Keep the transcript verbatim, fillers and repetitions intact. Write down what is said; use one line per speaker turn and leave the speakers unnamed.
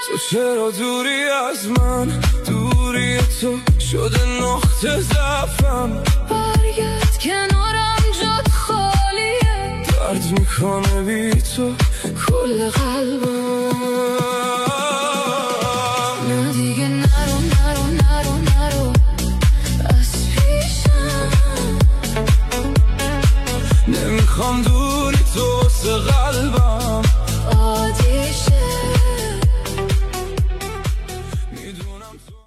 تو چرا دوری از من، دوری تو شده نقطه ضعفم.
برگرد کنارم جات خالیه،
درد میکنه بی تو کل قلبم.
نه دیگه نرو نرو نرو نرو از پیشم،
نمیخوام دوری تو واسه قلبم
عادیشه